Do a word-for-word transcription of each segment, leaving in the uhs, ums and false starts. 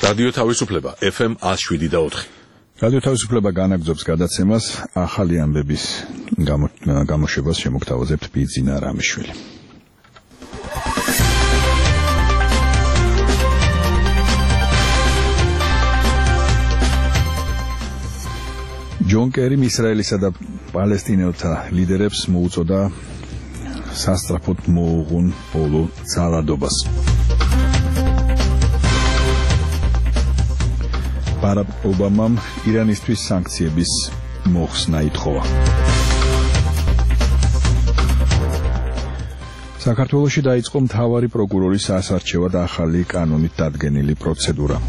რადიო თავისუფლება ეფ ემ one oh seven და four. რადიო თავისუფლება განაგრძობს გადაცემას ახალი ამბების გამოშვებას შემოგთავაზებთ ბიძინა რამიშვილი. ჯონ კერიმ ისრაელისა და პალესტინელთა ლიდერებს მოუწოდა სასწრაფოდ მოუღუნ ბოლო ძალადობას. ბარაკ ობამამ ირანისთვის სანქციების მოხსნა ითხოვა. საქართველოში დაიწყო მთავარი პროკურორის ასარჩევად ახალი კანონით დადგენილი პროცედურა.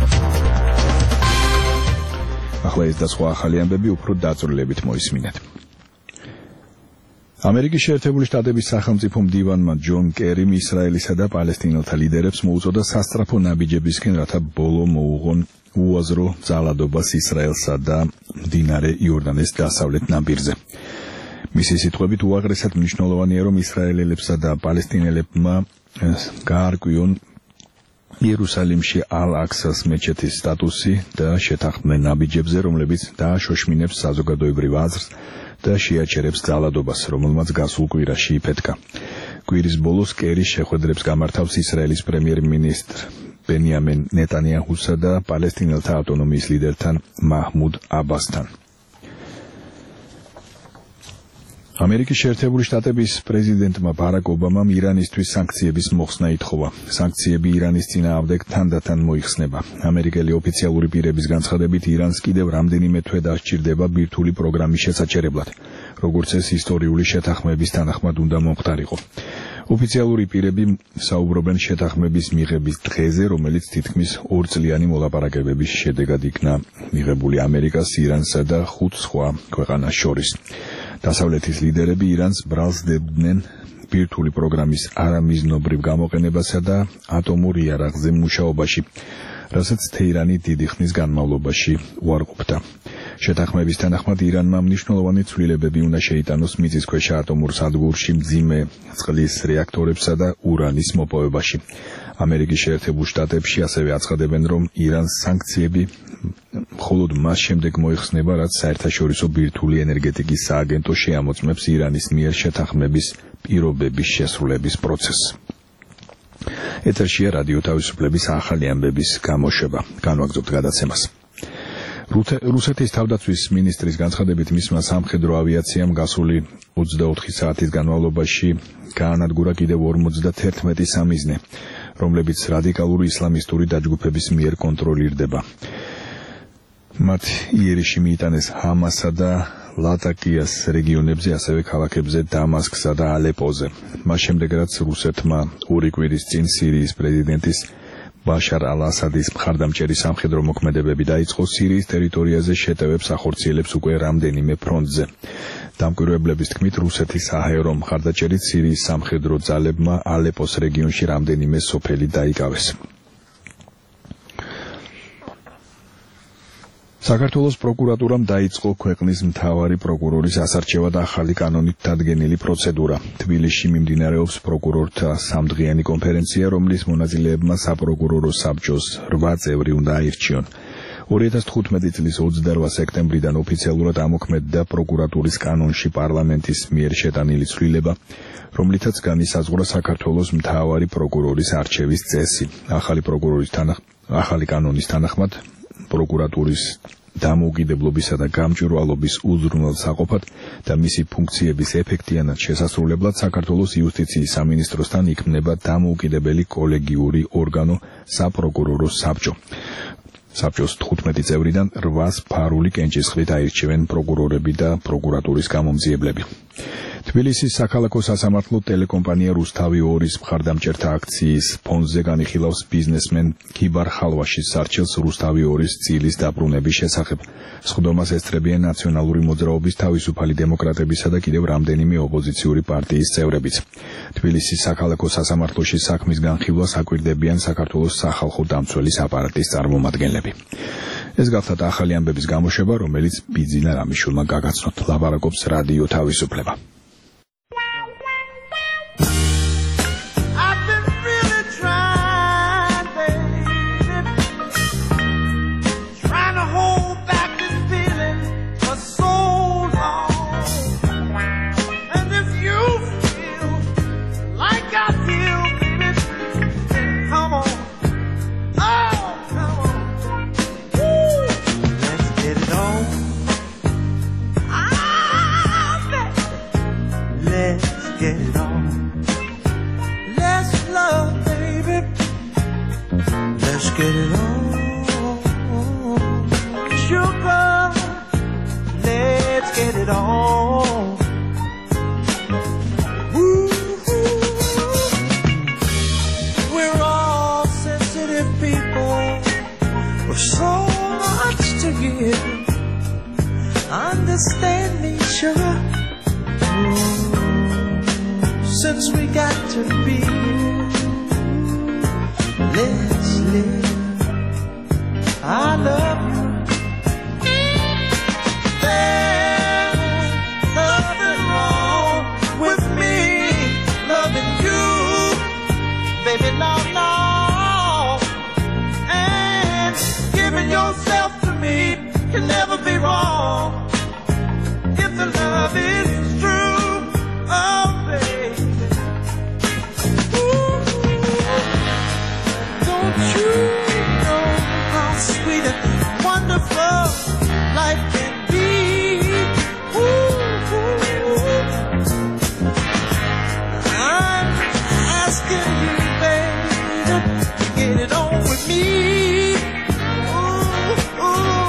ახლა ეს და სხვა ახალი ამბები უფრო დაწვრილებით მოისმინეთ. ამერიკის შეერთებული შტატების სახელმწიფო მდივანმა ჯონ კერიმ ისრაელისა და პალესტინელთა ლიდერებს მოუწოდა სასწრაფო ნაბიჯებისკენ, რათა ბოლო მოუღონ უაზრო ძალადობას ისრაელსა და მდინარე იორდანეს დასავლეთ ნაპირზე. მისი სიტყვებით უაღრესად მნიშვნელოვანია, რომ ისრაელელებსა და პალესტინელებმა გაარკვიონ იერუსალიმში ალ-აქსას მეჩეთის სტატუსი და შეთანხმდნენ ნაბიჯებზე, რომლებიც დააშოშმინებს საზოგადოებრივ აზრს და შეაჩერებს ძალადობას, რომელმაც გასულ კვირაში იფეთქა. კვირის ბოლოს კერი შეხვედრებს გამართავს ისრაელის პრემიერ-მინისტრ ბენიამინ ნეტანიაჰუსა და პალესტინელთა ავტონომიის ლიდერთან მაჰმუდ აბასთან. ამერიკის შეერთებული შტატების პრეზიდენტმა ბარაკ ობამამ ირანისთვის სანქციების მოხსნა ითხოვა. სანქციები ირანის წინააღმდეგ თანდათან მოიხსნება. ამერიკელი ოფიციალური პირების განცხადებით, ირანს კიდევ რამდენიმე თვე დასჭირდება ბირთვული პროგრამის შესაჩერებლად, როგორც ეს ისტორიული შეთანხმების თანახმად უნდა მომხდარიყო. ოფიციალური პირები საუბრობენ შეთანხმების მიღების დღეზე, რომელიც თითქმის ორწლიანი მოლაპარაკებების შედეგად იქნა მიღებული ამერიკას, ირანსა და ხუთ სხვა ქვეყანას შორის. დასავლეთის ლიდერები ირანს ბრალს დებდნენ ბირთვული პროგრამის არამიზნობრივ გამოყენებასა და ატომურ იარაღზე მუშაობაში, რასაც თეირანი დიდი ხნის განმავლობაში უარყოფდა. შეთანხმების თანახმად ირანმა მნიშვნელოვანი ცვლილებები უნდა შეიტანოს მიწისქვეშა ატომურ სადგურში მძიმე წყლის რეაქტორებსა და ურანის მოპოვებაში. ამერიკის შეერთებულ შტატებში ასევე აცხადებენ, რომ ირანს სანქციები მხოლოდ მას შემდეგ მოიხსნება, რაც საერთაშორისო ბირთვული ენერგეტიკის სააგენტო შეამოწმებს ირანის მიერ შეთანხმების პირობების შესრულების პროცესს. ეთერშია რადიო თავისუფლების ახალი ამბების გამოშვება. განვაგრძობთ გადაცემას. რუსეთის თავდაცვის მინისტრის განცხადებით, მისმა სამხედრო ავიაციამ გასული ოცდაოთხი საათის განმავლობაში გაანადგურა კიდევ ორმოცდაერთმეტი სამიზნე, რომლებიც რადიკალური ისლამისტური დაჯგუფების მიერ კონტროლირდება. მათ იერიში მიიტანეს ჰამასა და ლატაკიას რეგიონებზე, ასევე ქალაქებზე დამასკსა და ალეპოზე. მას შემდეგ, რაც რუსეთმა ორი კვირის წინ სირიის პრეზიდენტის ბაშარ ალ-ასადის მხარდამჭერი სამხედრო მოქმედებები დაიწყო, სირიის ტერიტორიაზე შეტევებს ახორციელებს უკვე რამდენიმე ფრონტზე. დამკვირვებლების თქმით, რუსეთის საჰაერო მხარდაჭერით სირიის სამხედრო ძალებმა ალეპოს რეგიონში რამდენიმე სოფელი დაიკავეს. საქართველოს პროკურატურამ დაიწყო ქვეყნის მთავარი პროკურორის ასარჩევად ახალი კანონით დადგენილი პროცედურა. თბილისში მიმდინარეობს პროკურორთა სამდღიანი კონფერენცია, რომლის მონაწილეებმა საპროკურორო საბჭოს რვა წევრი უნდა აირჩიონ. ორი ათას თხუთმეტი წლის ოცდარვა სექტემბრიდან ოფიციალურად ამოქმედდა პროკურატურის კანონში პარლამენტის მიერ შეტანილი ცვლილება, რომლითაც განისაზღვრა საქართველოს მთავარი პროკურორის არჩევის წესი. ახალი პროკურორის თანახმად, ახალი კანონის თანახმად პროკურატურის დამოუკიდებლობისა და გამჭვირვალობის უზრუნველსაყოფად და მისი ფუნქციების ეფექტიანად შესასრულებლად საქართველოს იუსტიციის სამინისტროსთან იქმნება დამოუკიდებელი კოლეგიური ორგანო საპროკურორო საბჭო. საბჭოს თხუთმეტი წევრიდან რვას ფარული კენჭისყრით აირჩევენ პროკურორები და პროკურატურის გამომძიებლები. თბილისის საქალაქო სასამართლო ტელეკომპანია რუსთავი ორის მხარდამჭერთა აქციის ფონდზე განიხილავს ბიზნესმენ ქიბარ ხალვაშის სარჩელს რუსთავი ორის წილის დაბრუნების შესახებ. სხდომას ესწრებიან ნაციონალური მოძრაობის, თავისუფალი დემოკრატებისა და კიდევ რამდენიმე ოპოზიციური პარტიის წევრებიც. თბილისის საქალაქო სასამართლოში საქმის განხილვას აკვირდებიან საქართველოს სახალხო დამცველის აპარატის წარმომადგენლები. ეს გახლავთ ახალი ამბების გამოშვება, რომელიც ბიძინა რამიშვილმა გაგაცნოთ. ლაპარაკობს რადიო თავისუფლება. get it on. Let's love, baby. Let's get it on. Sugar, let's get it on. Ooh, we're all sensitive people with so much to give. Understand me, sugar. Ooh, since we got to be, let's live. I love you. There's nothing wrong with me loving you, baby. No, no. And giving yourself to me can never be wrong. If the love is true, oh baby. Ooh, don't you know how sweet and wonderful life can be? Ooh, I'm asking you, baby, to get it on with me. Ooh, ooh.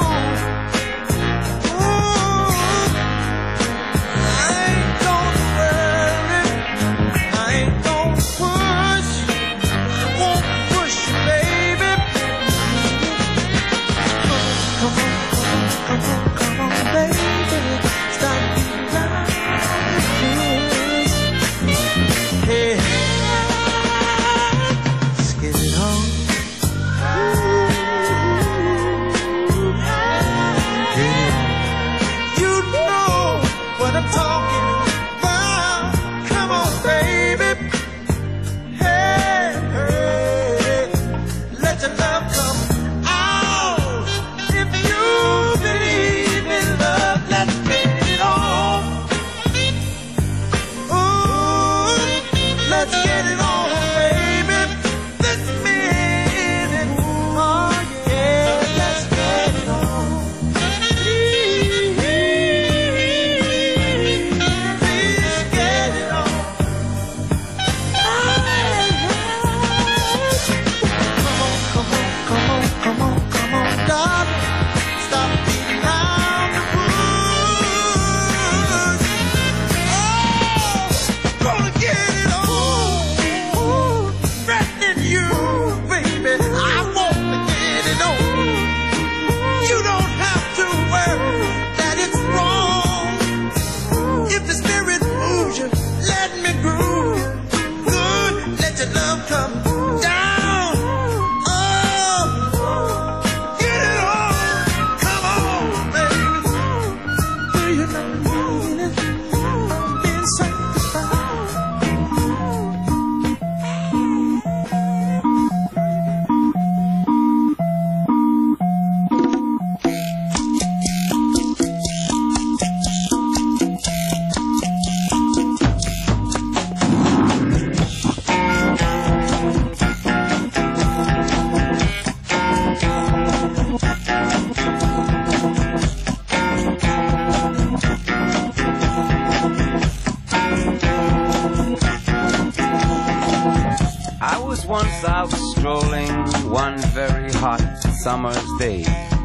Once I was strolling one very hot summer's day,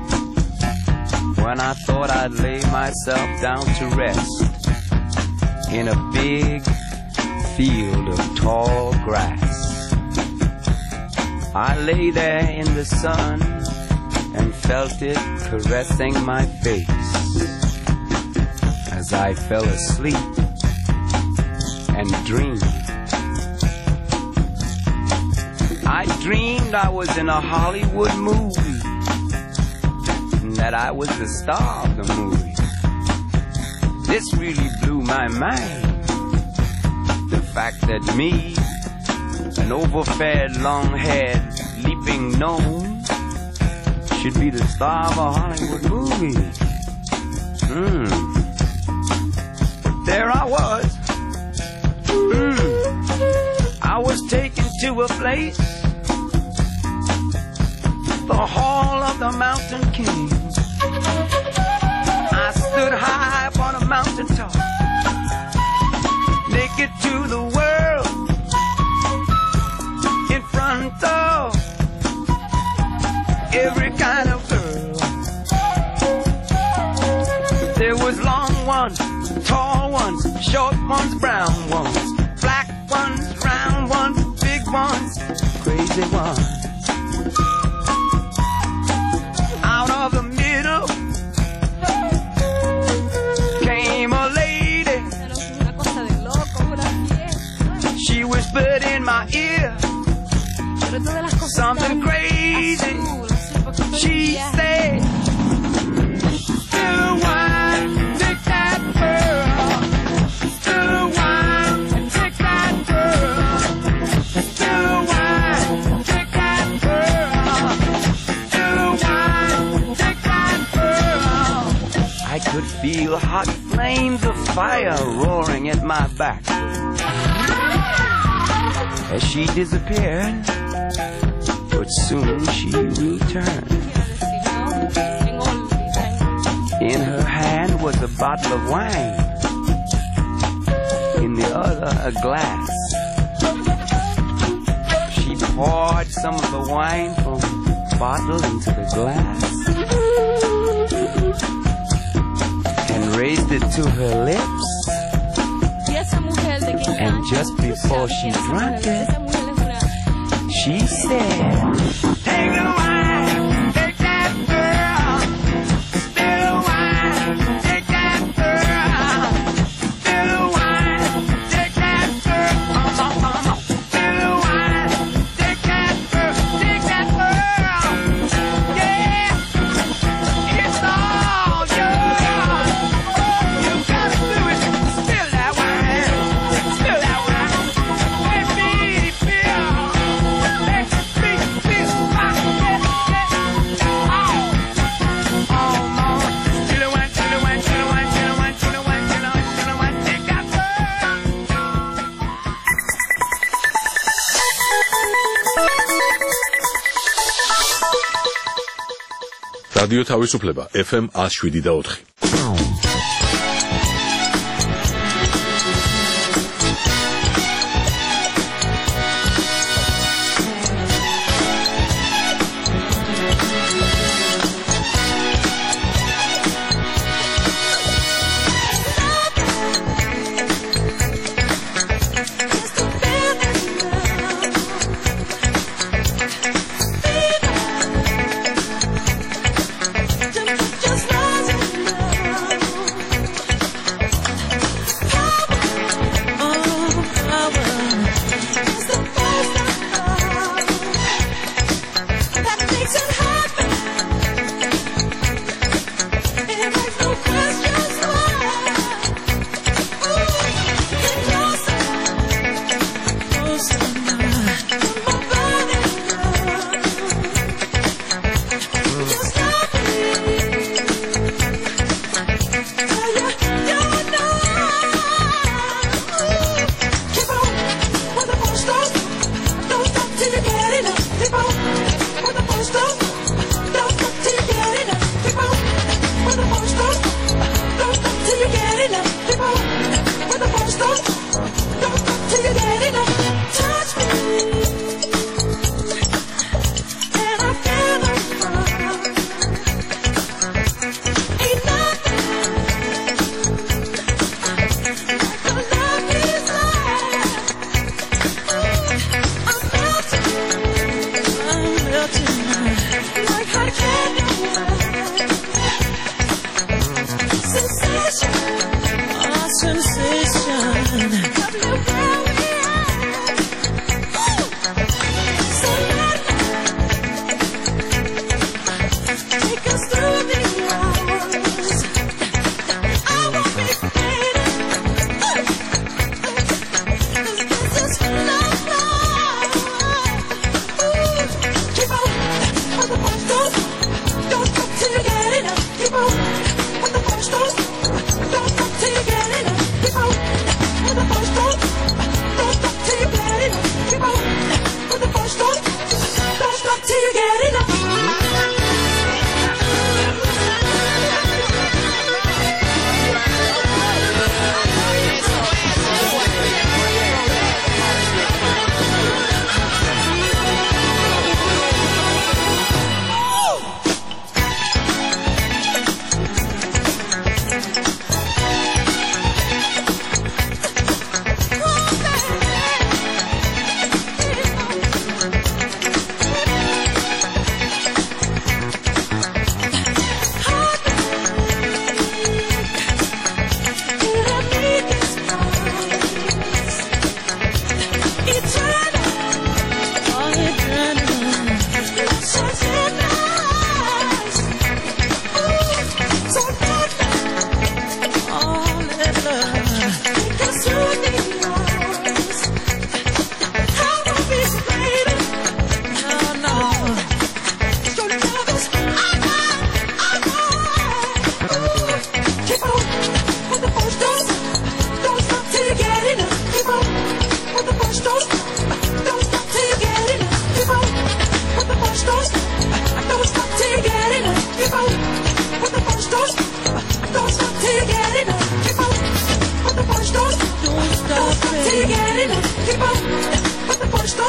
when I thought I'd lay myself down to rest in a big field of tall grass. I lay there in the sun and felt it caressing my face as I fell asleep and dreamed. I dreamed I was in a Hollywood movie, and that I was the star of the movie. This really blew my mind. The fact that me, an overfed, long-haired, leaping gnome, should be the star of a Hollywood movie. Hmm. But there I was. Hmm. I was taken to a place, the Hall of the Mountain King. I stood high upon a mountain top, naked to ones, brown ones, black ones, round ones, big ones, crazy ones. Out of the middle came a lady. She whispered in my ear something crazy. She said, still wine, take that girl. Still wine, take that girl. Still wine, take that girl. Still wine, take that girl. I could feel hot flames of fire roaring at my back as she disappeared. But soon she returned. In her hand was a bottle of wine, in the other a glass. She poured some of the wine from the bottle into the glass and raised it to her lips. And just before she drank it, she said, take the wine, take that girl. Still wine, take that girl. Still wine, take that girl. Still wine, take that girl. Take that girl. Yeah, it's all yours. You gotta do it. Spill that wine. Spill that wine. Let me feel. რადიო თავისუფლება ეფ ემ one oh seven და four. Just rising up.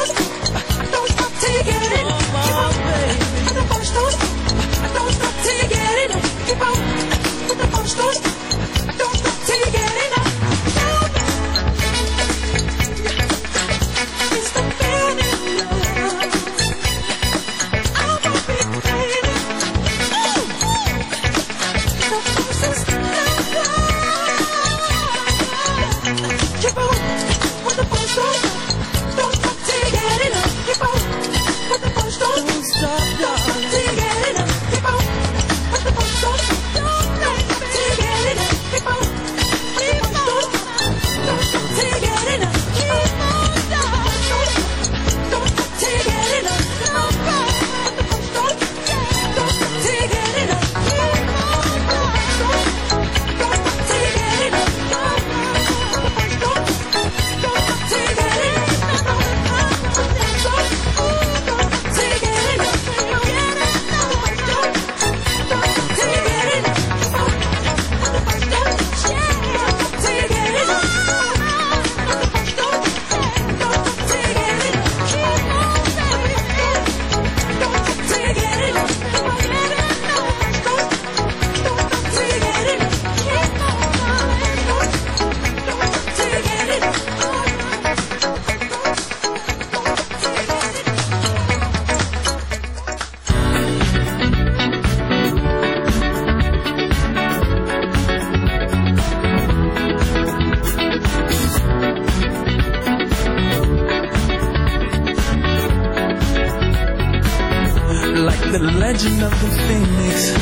The legend of the phoenix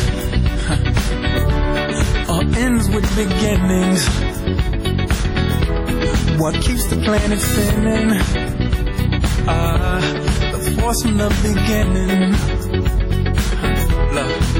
huh. All ends with beginnings. What keeps the planet spinning? Ah, uh, the force from the beginning. Love.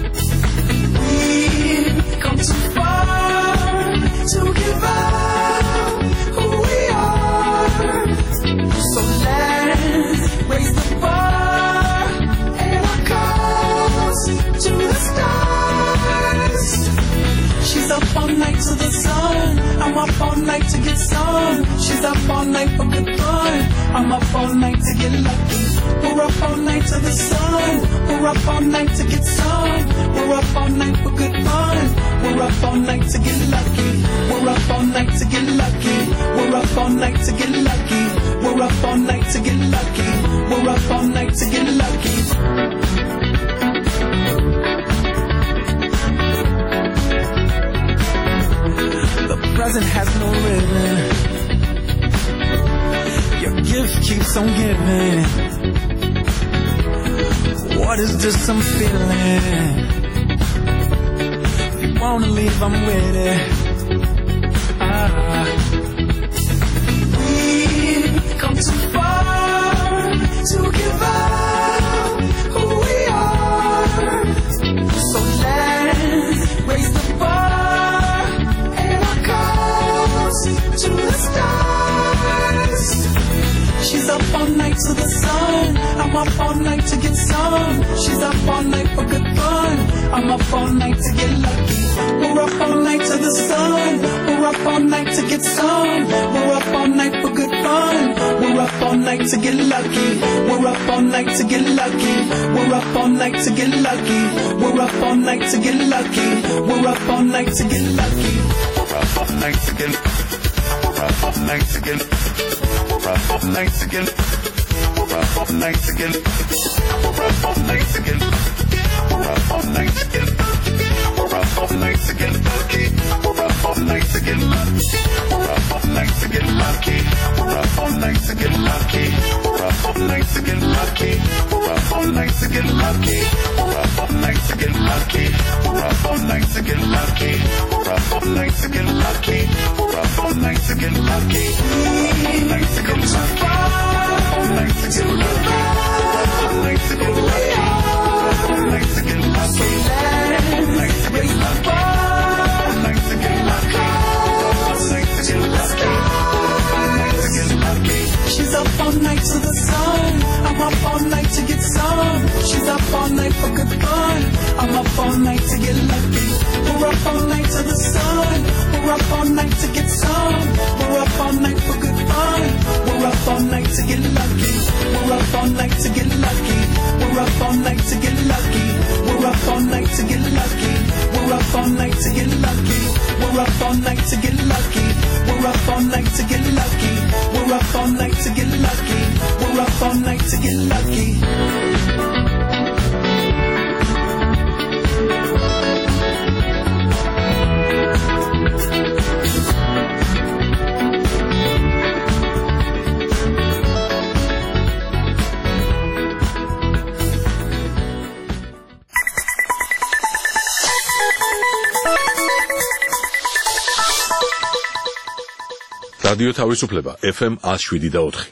We've come too far to give up who we are. So let's raise the bar and our cause to the stars. She's up all night to the sun. I'm up all night to get some. She's up all night for good fun. I'm up all night to get lucky. We're up all night to the sun. We're up all night to get some. We're up all night for good fun. We're up all night to get lucky. We're up all night to get lucky. We're up all night to get lucky. We're up all night to get lucky. We're up all night to get lucky. The present has no ribbon. Your gift keeps on giving. What is this I'm feeling? If you wanna leave, I'm with it. Ah. We've come too far to give up who we are. So let's raise the bar and our cause to the stars. She's up all night to the sun. I'm up all night to get some. She's up all night for good fun. I'm up all night to get lucky. We're up all night to the sun. We're up all night to get some. We're up all night for good fun. We're up all night to get lucky. We're up all night to get lucky. We're up all night to get lucky. We're up all night to get lucky. We're up all night to get lucky. We're up all night to get. We're up all night to get. We're up all night to get. We're up all night to get. We're up all night to get. We're up all night to get. We're up all night to get lucky. We're up all night to get lucky. We're up all night to get lucky. We're up all night to get lucky. We're up all night to get lucky. We're up all night to get lucky. We're up all night to get lucky. We're up all night to get lucky. We're up all night to get lucky. We're up all night to get lucky. All night to get lucky. All night to get lucky. All night to get lucky. All night to get lucky. All night to get lucky. All night to get lucky. All night to get lucky. All night to get lucky. She's up all night to the sun. I'm up all night to get some. She's up all night for good fun. I'm up all night to get lucky. We're up all night to the sun. We're up all night to get some. We're up all night for good fun. We're up all night to get lucky. We're up all night to get lucky. We're up all night to get lucky. We're up all night to get lucky. We're up all night to get lucky. We're up all night to get lucky. We're up all night to get lucky. We're up all night to get lucky. We're up all night to get lucky. რადიო თავისუფლება ეფ ემ one oh seven და four.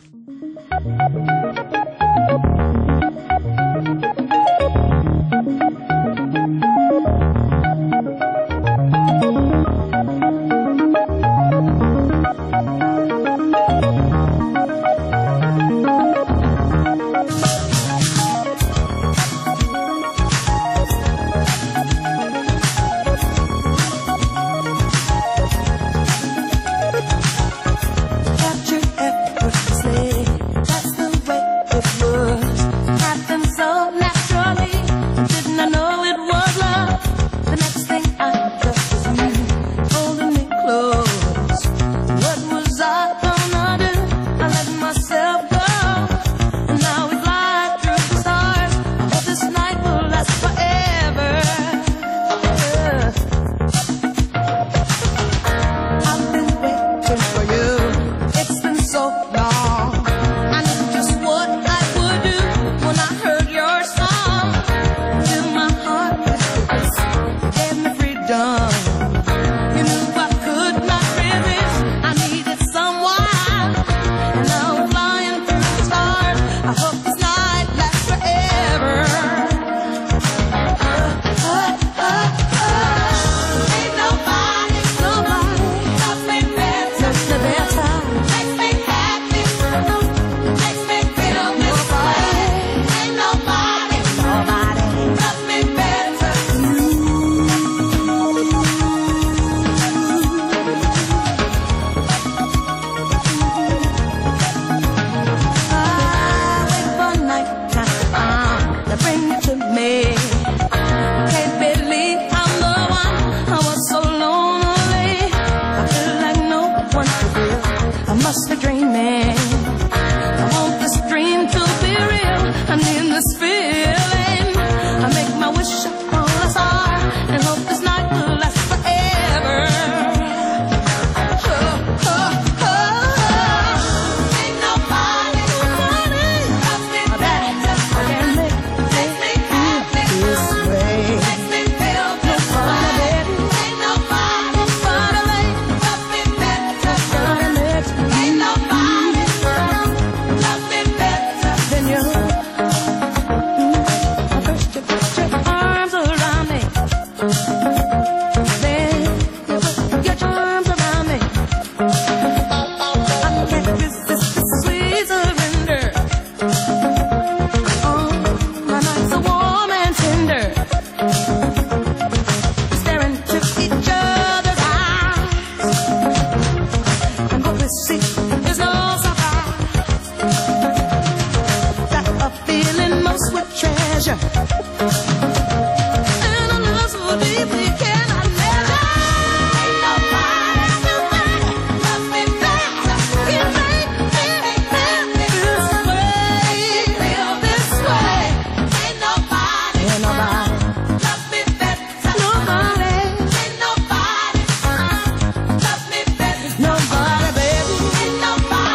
Nobody, baby. Ain't nobody.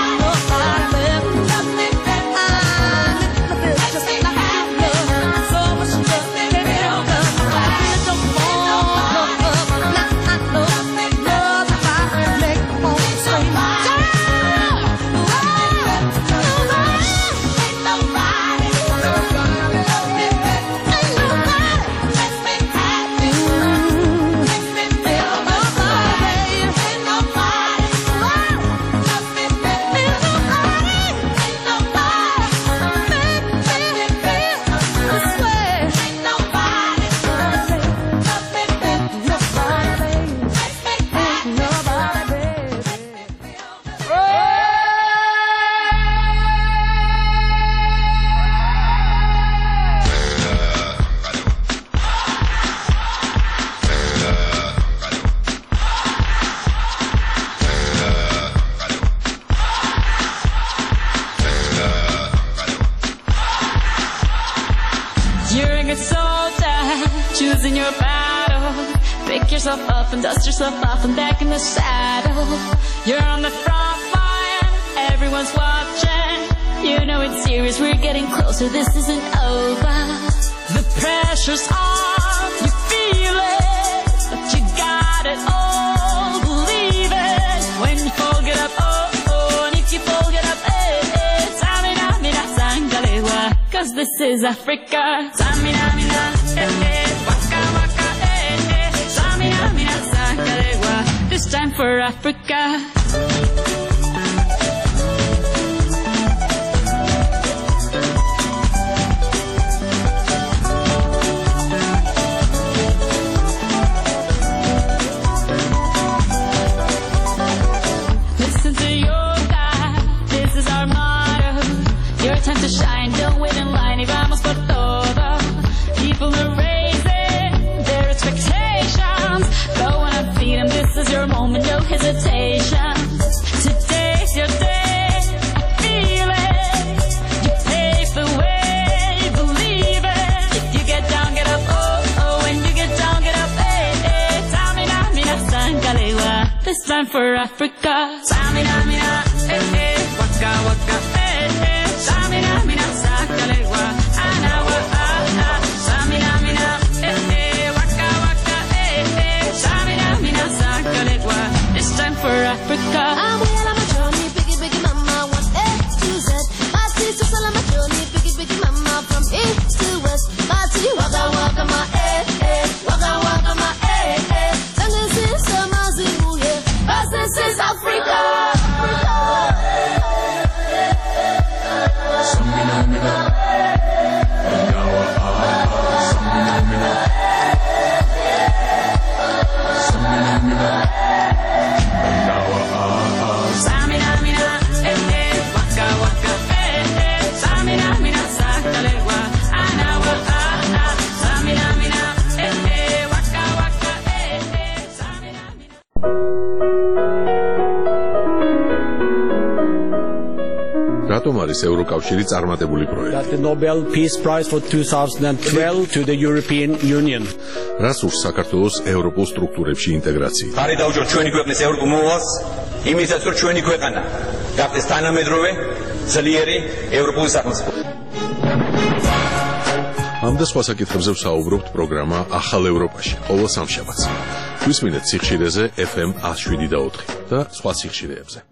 your battle. Pick yourself up and dust yourself off and back in the saddle. You're on the front line, everyone's watching. You know it's serious, we're getting closer, this isn't over. The pressure's on, you feel it, but you got it all, believe it. When you fall, get up, oh, oh, and if you fall, get up, eh, eh. Samina, mina, sangalewa, cause this is Africa. Samina, mina, eh, eh, waka, waka, eh, eh. Samina, mina, sangalewa, this time for Africa. Time to shine, don't wait in line, y vamos por todo. People are raising their expectations. Go on and feed them, this is your moment, no hesitation. Today's your day, I feel it. You pave the way, believe it. If you get down, get up, oh, oh. When you get down, get up, eh, eh. Samina, mina, sangalewa, this time for Africa. Samina, mina, eh, eh. Waka, waka, eh, eh. Samina, mina, sangalewa, anawa, ah, ah. Samina, mina, eh, eh. Waka, waka, eh, eh. Samina, mina, sangalewa, this time for Africa. I'm well on my journey, biggie, biggie, mama, one A to Z. My sister's all on my journey, biggie, biggie, mama, from east to west. My to you, waka, waka, my eh, eh. Waka, waka, my eh, eh. Send this in some Azimu, yeah. Cause this is Africa. რატომ არის ევროკავშირი წარმატებული პროექტი? The Nobel Peace Prize for twenty twelve to the European Union. რას ურს საქართველოს ევროპულ სტრუქტურებში ინტეგრაცია? ხარი დაუჭროთ ჩვენი ქვეყნის ევროპულ მოვალს, იმისაც რომ ჩვენი ქვეყანა გახდეს თანამედროვე, ძლიერი ევროპული სახელმწიფო. ამ და სხვა საკითხებზე ვსაუბრობთ პროგრამა ახალ ევროპაში, ყოველ სამშაბათს. გვისმინეთ სიხშირეზე F M one oh seven და ოთხი და სხვა სიხშირეებზე.